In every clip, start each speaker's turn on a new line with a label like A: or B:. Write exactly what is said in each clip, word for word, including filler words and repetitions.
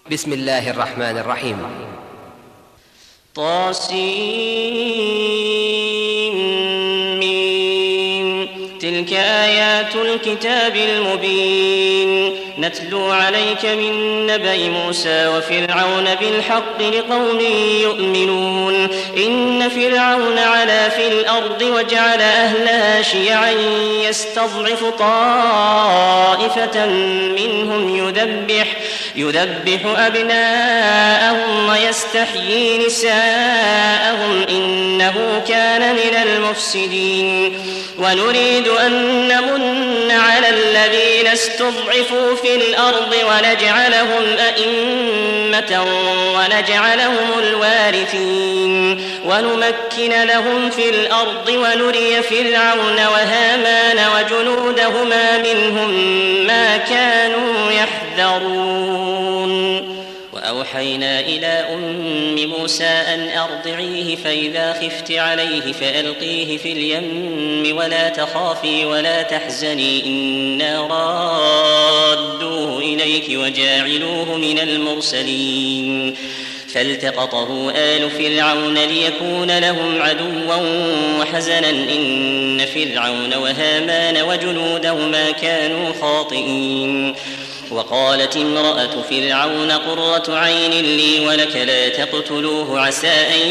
A: بسم الله الرحمن الرحيم.
B: طاسين تلك آيات الكتاب المبين نتلو عليك من نبأ موسى وفرعون بالحق لقوم يؤمنون إن فرعون علا في الأرض وجعل أهلها شيعا يستضعف طائفة منهم يذبح يذبح أبناءهم ويستحيي نساءهم إنه كان من المفسدين ونريد أن نمن على الذين استضعفوا في الأرض ونجعلهم أئمة ونجعلهم الوارثين ونمكن لهم في الأرض ونري فرعون وهامان وجنودهما منهم ما كانوا يحذرون. وأوحينا إلى أم موسى أن أرضعيه فإذا خفت عليه فألقيه في اليم ولا تخافي ولا تحزني إنا رادوه إليك وجاعلوه من المرسلين فالتقطه آل فرعون ليكون لهم عدوا وحزنا إن فرعون وهامان وجنودهما كانوا خاطئين. وقالت امرأة فرعون قرة عين لي ولك لا تقتلوه عسى أن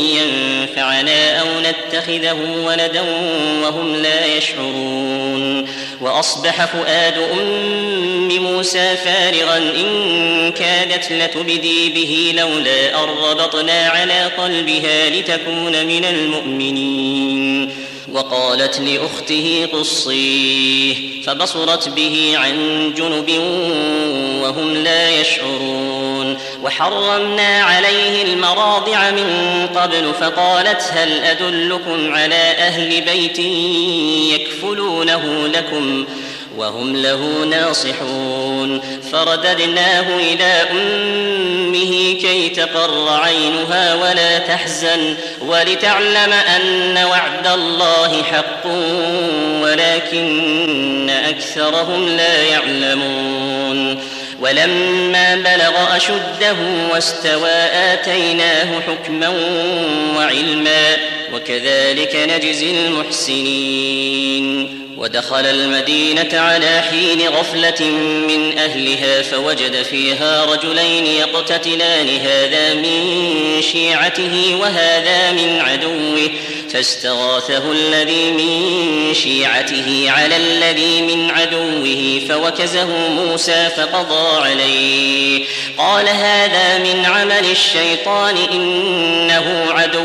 B: ينفعنا أو نتخذه ولدا وهم لا يشعرون. وأصبح فؤاد أم موسى فارغا إن كادت لتبدي به لولا أن ربطنا على قلبها لتكون من المؤمنين. وقالت لأخته قصيه فبصرت به عن جنب وهم لا يشعرون. وحرمنا عليه المراضع من قبل فقالت هل أدلكم على أهل بيت يكفلونه لكم وهم له ناصحون. فرددناه إلى أمه كي تقر عينها ولا تحزن ولتعلم أن وعد الله حق ولكن أكثرهم لا يعلمون. ولما بلغ أشده واستوى آتيناه حكما وعلما وكذلك نجزي المحسنين. ودخل المدينة على حين غفلة من أهلها فوجد فيها رجلين يقتتلان هذا من شيعته وهذا من عدوه فاستغاثه الذي من شيعته على الذي من عدوه فوكزه موسى فقضى عليه. قال هذا من عمل الشيطان إنه عدو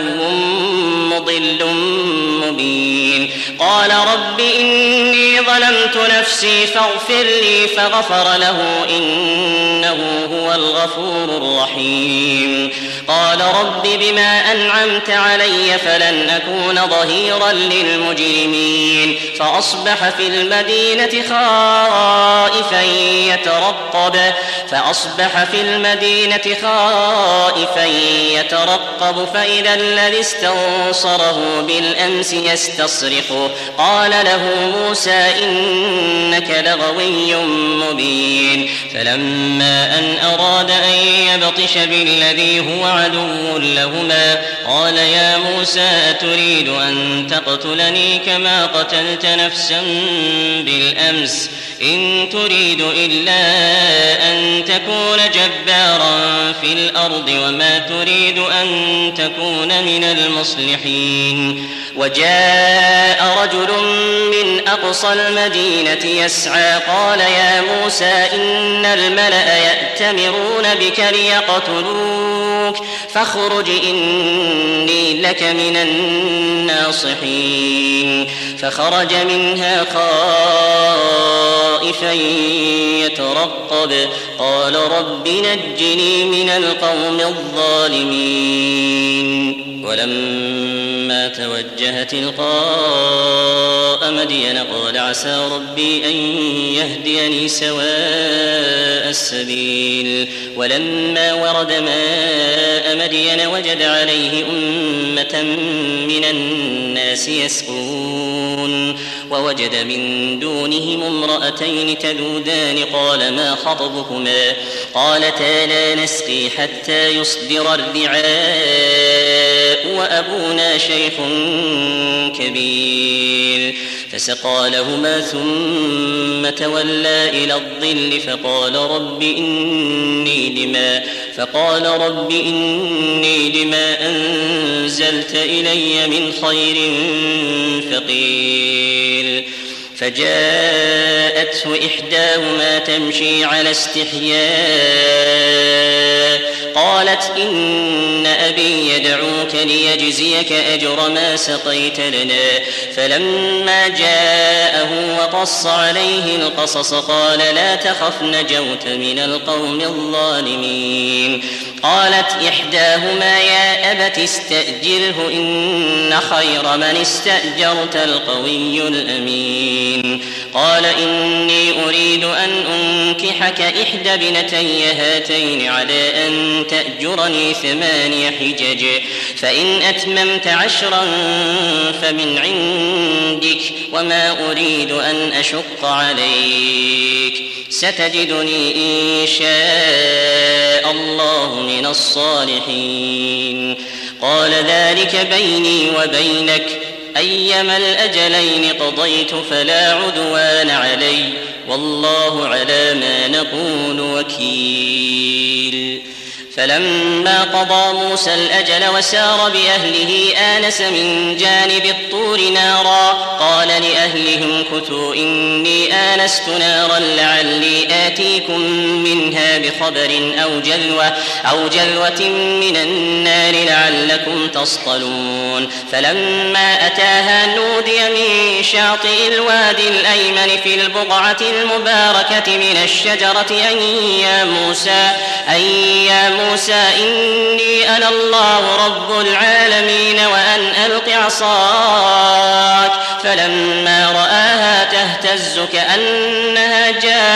B: مضل مبين. قال رب إني ظلمت نفسي فاغفر لي فغفر له إنه هو الغفور الرحيم. قال رب بما أنعمت علي فلن أكون ظهيرا للمجرمين. فأصبح في المدينة خائفا يترقب فأصبح في المدينة خائفا يترقب فإذا الذي استنصره بالأمس يستصرخه قال له موسى إنك لغوي مبين. فلما أن أراد أن يبطش بالذي هو عدو لهما قال يا موسى أتريد أن تقتلني كما قتلت نفسا بالأمس إن تريد إلا أن تكون جبارا في الأرض وما تريد أن تكون من المصلحين. وجاء رجل من أقصى المدينة يسعى قال يا موسى إن الملأ يأتمرون بك ليقتلوك فاخرج إني لك من الناصحين. فخرج منها خائفا يترقب قال رب نجني من القوم الظالمين. ولما توجه تلقاء مدين قال عسى ربي أن يهديني سواء السبيل. ولما ورد ماء ماء مدين وجد عليه أمة من الناس يسقون ووجد من دونهم امرأتين تذودان قال ما خطبكما قالتا لا نسقي حتى يصدر الرعاء وأبونا شيخ كبير فسقى لهما ثم تولى إلى الظل فقال رب إني لما فقال رب إني لما أنزلت إلي من خير فقير فجاءته إحداهما تمشي على استحياء قالت إن أبي يدعوك ليجزيك أجر ما سقيت لنا فلما جاءه وقص عليه القصص قال لا تخف نجوت من القوم الظالمين قالت إحداهما يا أبت استأجره إن خير من استأجرت القوي الأمين قال إني أريد أن أنكحك إحدى بنتي هاتين على أن تأجرني ثماني حجج فإن أتممت عشرا فمن عندك وما أريد أن أشق عليك ستجدني إن شاء الله من الصالحين قال ذلك بيني وبينك أيما الأجلين قضيت فلا عدوان علي والله على ما نقول وكيل فلما قضى موسى الأجل وسار بأهله آنس من جانب الطور نارا قال لأهلهم كثوا إني آنست نارا لعلي آتيكم منها بخبر أو جلوة, أو جلوة من النار لعلكم تصطلون فلما أتاها نودي من شاطئ الوادي الأيمن في البقعة المباركة من الشجرة أن يا موسى, أن يا موسى موسى إني أنا الله رب العالمين وأن ألق عصاك فلما رآها تهتز كأنها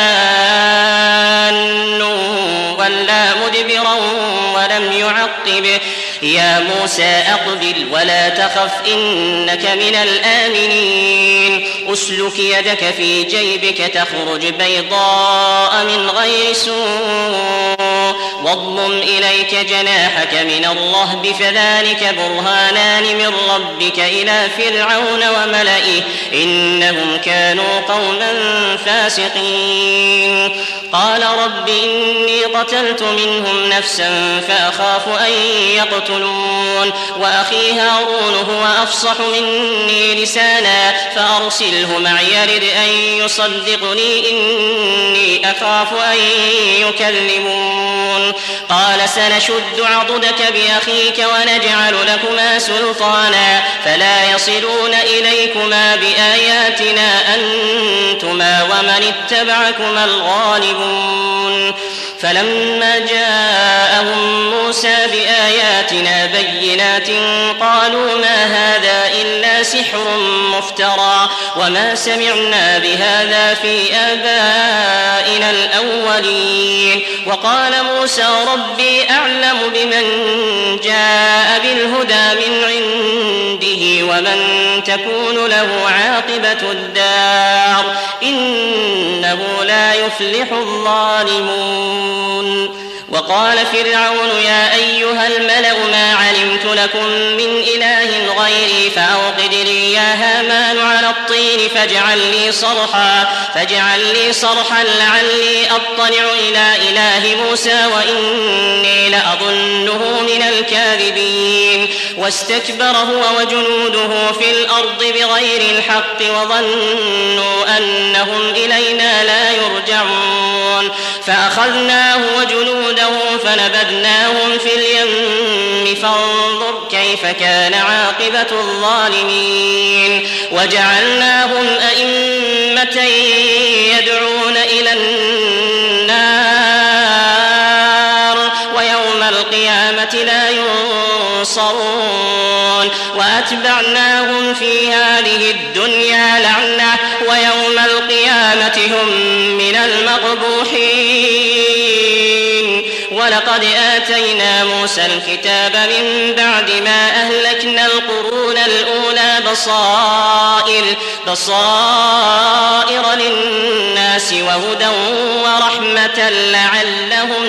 B: جان ولا مدبرا ولم يعقب يا موسى أقبل ولا تخف إنك من الآمنين أسلك يدك في جيبك تخرج بيضاء من غير سوء واضمم إليك جناحك من الرهب فذلك برهانان من ربك إلى فرعون وملئه إنهم كانوا قوما فاسقين قال رب إني قتلت منهم نفسا فأخاف أن يقتلون وأخي هارون هو أفصح مني لسانا فأرسله معي يرد أن يصدقني إني أخاف أن يكذبون قال سنشد عضدك بأخيك ونجعل لكما سلطانا فلا يصلون إليكما بآياتنا أنتما ومن اتبعكما الغالبون فلما جاءهم موسى بآياتنا بينات قالوا ما هذا إلا سحر مفترى وما سمعنا بهذا في آبائنا الأولين وقال موسى ربي أعلم بمن جاء بالهدى من عنده ومن تكون له عاقبة الدار إنه لا يفلح الظالمون وقال فرعون يا أيها الملأ ما علمت لكم من إله غيري فأوقد لي يا هامان على الطين فاجعل لي صرحا فاجعل لي صرحا لعلي أطلع إلى إله موسى وإني لأظنه من الكاذبين واستكبر هو وجنوده في الأرض بغير الحق وظنوا أنهم إلينا لا يرجعون فأخذناه وجنوده فنبذناهم في اليم فانظر كيف كان عاقبة الظالمين وجعلناهم أئمة يدعون إلى النار ويوم القيامة لا ينصرون وأتبعناهم في هذه الدنيا لعنة ويوم القيامة هم من المقبوحين ولقد آتينا موسى الكتاب من بعد ما أهلكنا القرون الأولى بصائر, بصائر للناس وهدى ورحمة لعلهم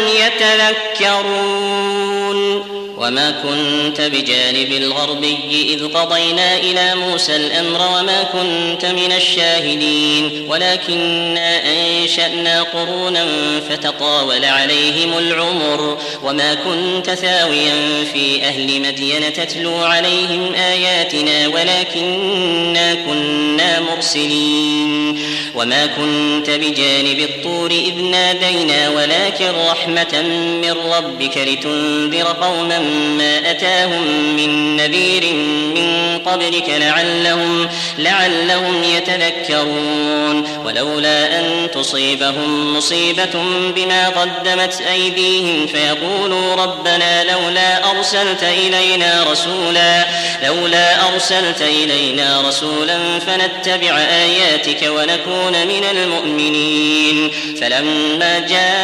B: يتذكرون. وما كنت بجانب الغربي إذ قضينا إلى موسى الأمر وما كنت من الشاهدين ولكننا أنشأنا قرونا فتطاول عليهم العمر وما كنت ثاويا في أهل مدين تتلو عليهم آياتنا ولكننا كنا مرسلين. وما كنت بجانب الطور إذ نادينا ولكن رحمة من ربك لتنذر قوما ما أتاهم من نذير من قبلك لعلهم, لعلهم يتذكرون. ولولا أن تصيبهم مصيبة بما قدمت أيديهم فيقولوا ربنا لولا أرسلت إلينا رسولا, لولا أرسلت إلينا رسولا فنتبع آياتك ونكون من المؤمنين. فلما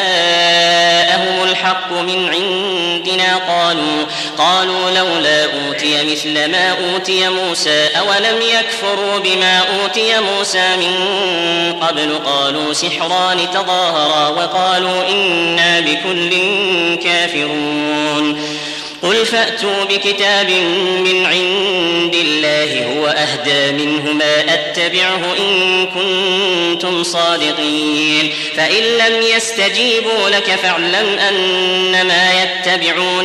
B: جاءهم الحق من عندنا قالوا قالوا لولا أوتي مثل ما أوتي موسى أولم يكفروا بما أوتي موسى من قبل قالوا سحران تظاهرا وقالوا إنا بكل كافرون. قل فأتوا بكتاب من عند الله هو أهدى منهما أتبعه إن كنتم صادقين. فإن لم يستجيبوا لك فاعلم أنما يتبعون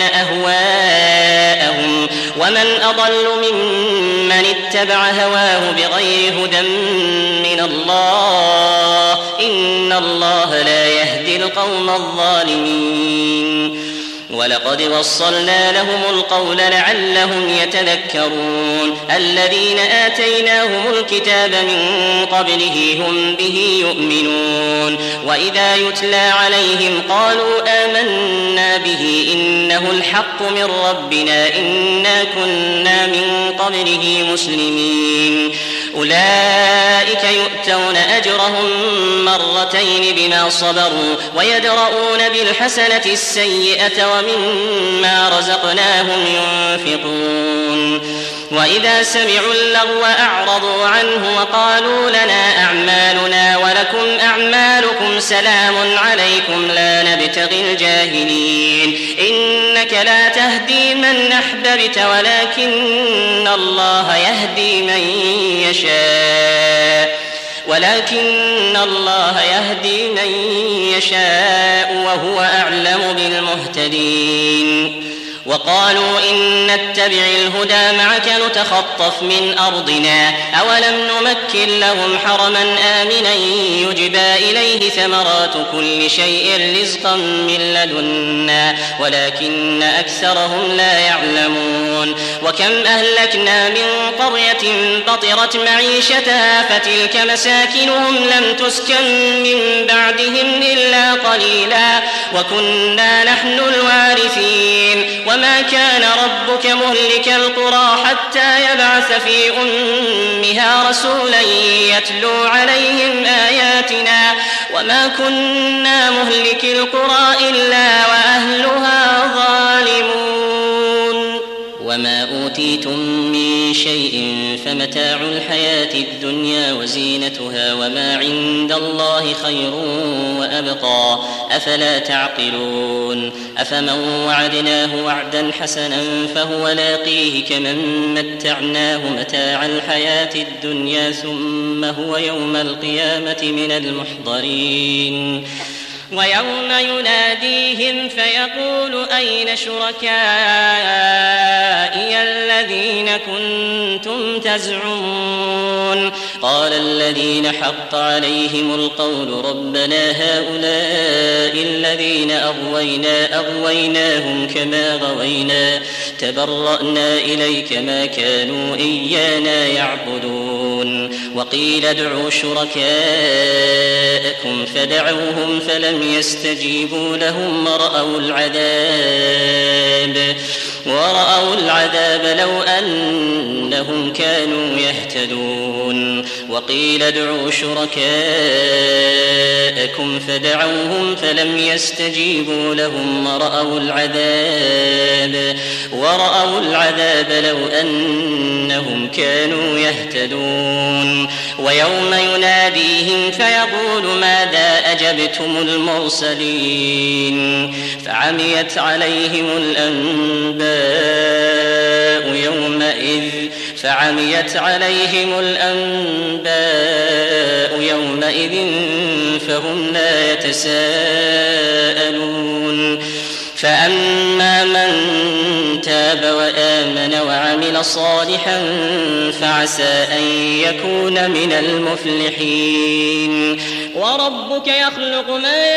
B: أهواءهم ومن أضل ممن اتبع هواه بغير هدى من الله إن الله لا يهدي القوم الظالمين. ولقد وصلنا لهم القول لعلهم يتذكرون. الذين آتيناهم الكتاب من قبله هم به يؤمنون وإذا يتلى عليهم قالوا آمنا به إنه الحق من ربنا إنا كنا من قبله مسلمين. أولئك يؤتون أجرهم مرتين بما صبروا ويدرؤون بالحسنة السيئة ومما رزقناهم ينفقون. وإذا سمعوا اللغو أعرضوا عنه وقالوا لنا أعمالنا ولكم أعمالكم سلام عليكم لا نبتغي الجاهلين. إنك لا تهدي من أحببت ولكن الله يهدي من يشاء ولكن الله يهدي من يشاء وهو أعلم بالمهتدين. وقالوا إن نتبع الهدى معك نتخطف من أرضنا أولم نمكن لهم حرما آمنا يجبى إليه ثمرات كل شيء رزقا من لدنا ولكن أكثرهم لا يعلمون. وكم أهلكنا من قرية بطرت معيشتها فتلك مساكنهم لم تسكن من بعدهم إلا قليلا وكنا نحن الوارثين. وما كان ربك مهلك القرى حتى يبعث في أمها رسولا يتلو عليهم آياتنا وما كنا مهلك القرى إلا وأهلها ظالمون. وما أوتيتم من شيء فمتاع الحياة الدنيا وزينتها وما عند الله خير وأبقى أفلا تعقلون. أفمن وعدناه وعدا حسنا فهو لاقيه كمن متعناه متاع الحياة الدنيا ثم هو يوم القيامة من المحضرين. ويوم يناديهم فيقول أين شركائي الذين كنتم تزعمون قال الذين حق عليهم القول ربنا هؤلاء الذين أغوينا أغويناهم كما غوينا تبرأنا إليك ما كانوا إيانا يعبدون. وقيل ادعوا شركاءكم فدعوهم فلم يستجيبوا لهم ورأوا العذاب ورأوا العذاب لو أنهم كانوا يهتدون وقيل ادعوا شركاءكم فدعوهم فلم يستجيبوا لهم ورأوا العذاب ورأوا العذاب لو أنهم كانوا يهتدون ويوم يناديهم فيقول ماذا أجبتم المرسلين فعميت عليهم الأنباء يومئذ فعميت عليهم الأنباء يومئذ فهم لا يتساءلون فأما من تاب وآمن وعمل صالحا فعسى أن يكون من المفلحين وربك يخلق ما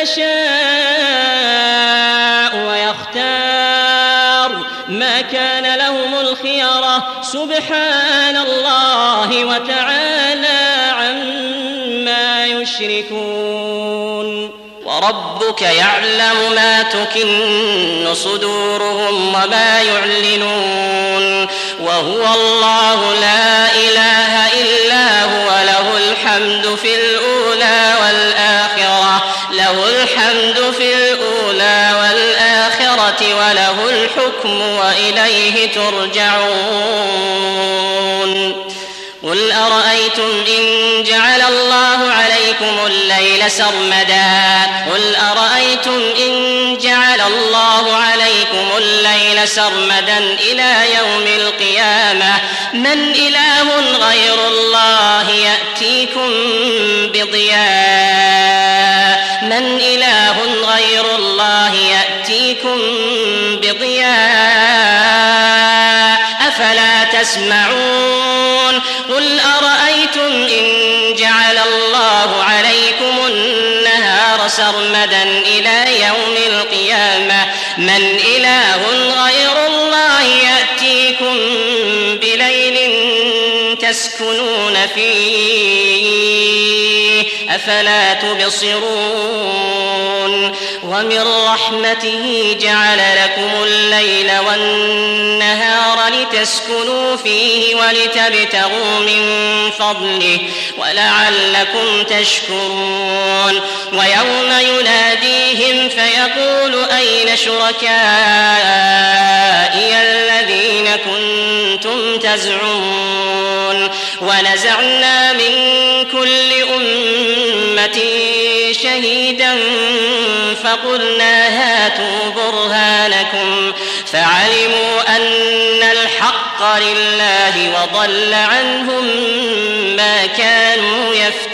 B: يشاء ويختار ما كان لهم الخيرة سبحان الله وتعالى عما يشركون وربك يعلم ما تكن صدورهم وما يعلنون وهو الله لا إله إلا هو له الحمد في الأولى والآخرة له الحمد في الأولى والآخرة وله الحكم وإليه ترجعون قل أرأيتم إن جعل الله عليكم الليل سرمدا قل أرأيتم إن جعل الله عليكم الليل سرمدا إلى يوم القيامة من إله غير الله يأتيكم بضياء من إله غير الله يأتيكم بضياء أفلا تسمعون قل أرأيتم إن جعل الله عليكم النهار سرمدا إلى يوم القيامة من إله غير الله يأتيكم بليل تسكنون فيه أفلا تبصرون ومن رحمته جعل لكم الليل والنهار لتسكنوا فيه ولتبتغوا من فضله ولعلكم تشكرون ويوم يناديهم فيقول أين شركائي الذين كنتم تزعمون ونزعنا من كل أمة شهيدا فقلنا هاتوا برهانكم فعلموا أن الحق لله وضل عنهم ما كانوا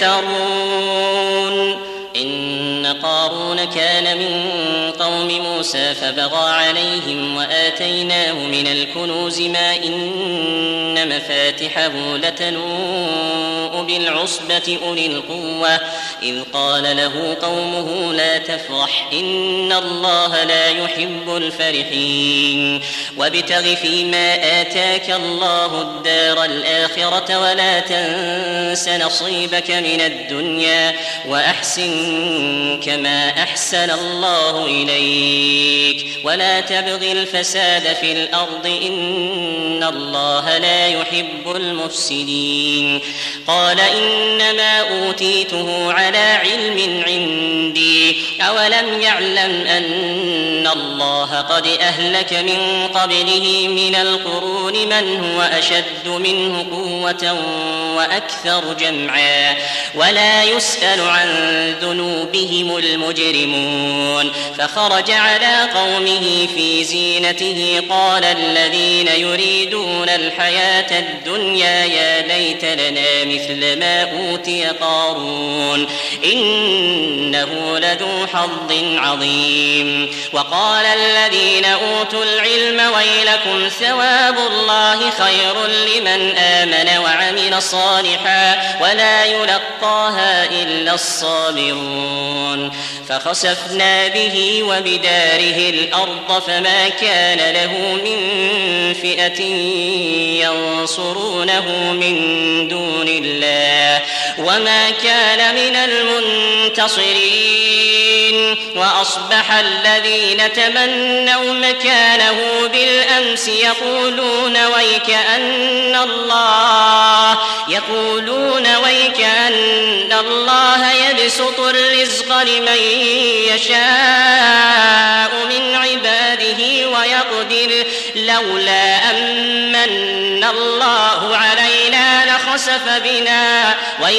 B: يفترون إن قارون كان من قوم موسى فبغى عليهم وآتيناه من الكنوز ما إن مفاتحه لتنوء بالعصبة أولي القوة إذ قال له قومه لا تفرح إن الله لا يحب الفرحين وابتغ فيما آتاك الله الدار الآخرة ولا تنس نصيبك من الدنيا وأحسن كما أحسن الله إليك ولا تبغ الفساد في الأرض إن الله لا يحب المفسدين قال إنما أوتيته على علم عندي أولم يعلم أن الله قد أهلك من قبله من القرون من هو أشد منه قوة وأكثر جمعا ولا يسأل عن ذنوبهم المجرمون فخرج على قومه في زينته قال الذين يريدون الحياة الدنيا يا ليت لنا مثل ما أوتي قارون إنه لذو حظ عظيم وقال الذين أوتوا العلم ويلكم ثواب الله خير لمن آمن آمن وعمل صالحا ولا يلقاها إلا الصابرون فخسفنا به وبداره الأرض فما كان له من فئة ينصرونه من دون الله وما كان من المنتصرين وأصبح الذين تمنوا مكانه بالأمس يقولون ويكأن الله يقولون ويكأن الله يبسط الرزق لمن يشاء من عباده ويقدر لولا أمن الله علينا لخسف بنا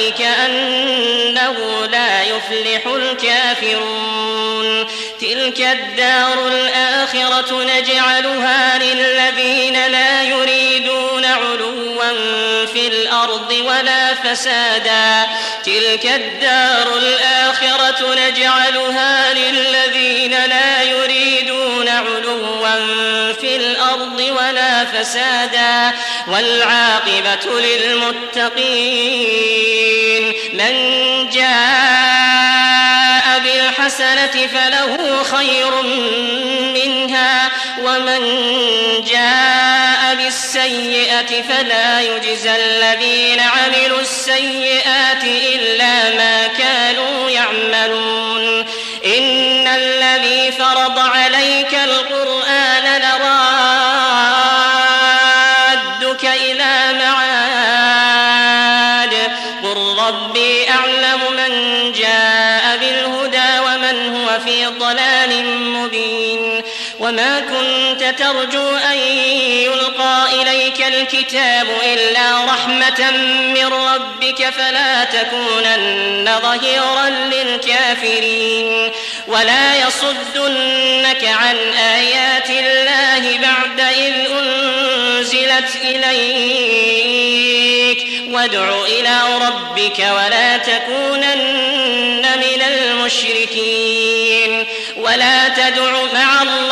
B: ويكأنه لا يفلح الكافرون تلك الدار الآخرة نجعلها للذين لا يريدون علوا في الأرض ولا فسادا تلك الدار الآخرة نجعلها للذين لا يريدون علوا في الأرض ولا فسادا والعاقبة للمتقين من جاء بالحسنة فله خير منها ومن جاء بالسيئة فلا يجزى الذين عملوا السيئات إلا ما كانوا يعملون إن الذي فرض عليك القرآن لرادك إلى معاد قل ربي أعلم من جاء بالهدى ومن هو في ضلال مبين وما كنت ترجو أن يلقى إليك الكتاب إلا رحمة من ربك فلا تكونن ظهيرا للكافرين ولا يصدنك عن آيات الله بعد إذ أنزلت إليك وادع إلى ربك ولا تكونن من المشركين ولا تدع مع الله